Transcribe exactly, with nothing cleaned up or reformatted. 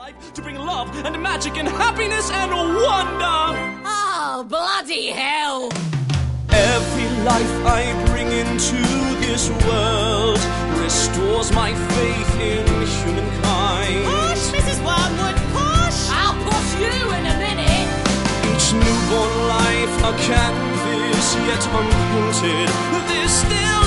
life to bring love and magic and happiness and wonder. Oh, bloody hell! Every life I bring into this world restores my faith in humankind. Push, Missus Wormwood, push! I'll push you in a minute. Each newborn life a canvas yet unpainted. There's still